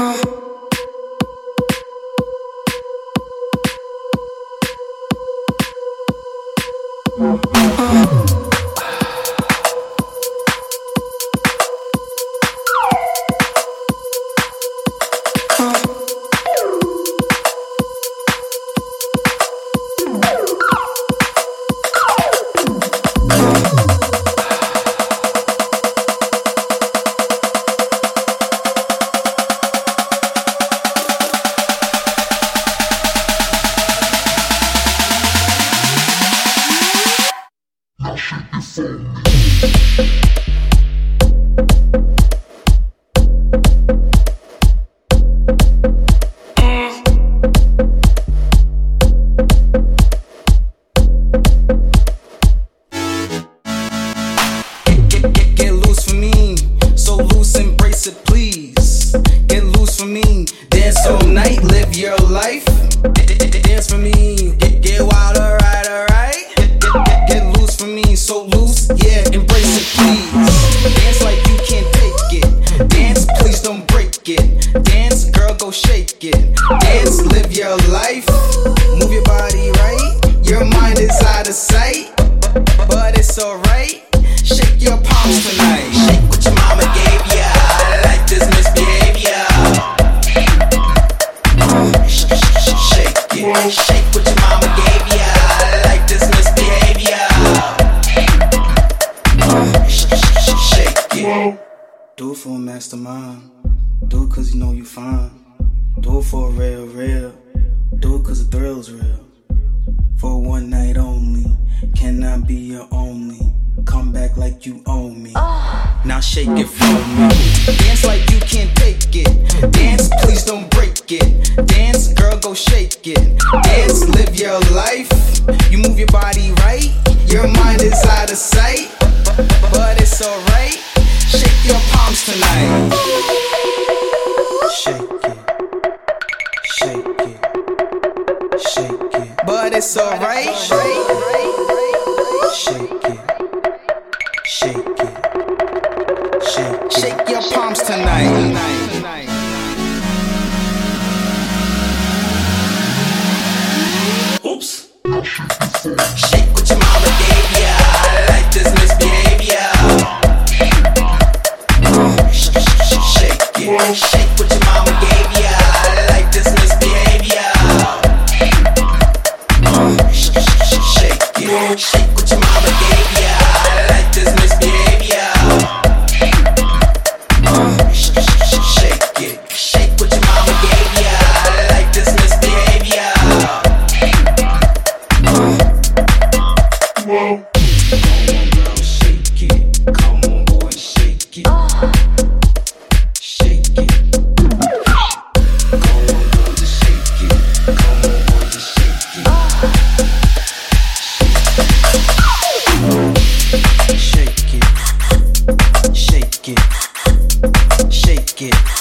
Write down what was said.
Get loose for me, so loose, embrace it, please. Get loose for me, dance all night, live your life. Dance for me, get wild, alright, alright. Get loose for me, so loose, yeah, embrace it, please. Dance like you can't take it. Dance, please don't break it. Dance, girl, go shake it. Dance, live your life. Move your body right. Your mind is out of sight, but it's alright. Shake your palms tonight. Shake what your mama gave ya. I like this misbehavior. Shake it. Shake what your mama gave ya. I like this misbehavior. Shake it. Do it for a mastermind. Do it cause you know you fine. Do it for a real, real. Do it cause the thrill's real. For one night only. Can I be your only? Come back like you own me. Now shake it for me. Dance like you can't take it. Dance, please don't break it. Dance, girl, go shake it. Dance, live your life. You move your body right. Your mind is out of sight, but it's alright. Shake your palms tonight. Shake it. Shake it. Shake it. But it's alright. Shake it. Shake it. Shake your palms tonight. Oops. Shake what your mama gave ya. I like this misbehavior. Shake it. Shake what your mama gave ya. I like this misbehavior. Shake it. Shake what your mama gave ya. I like this misbehavior. Shake it. Shake what your mama gave ya. I like this misbehavior. Shake it. Come on, boy, shake it. Shake it. Come on, boy, just shake it. Come on, boy, just shake it. Shake it. Shake it. Shake it.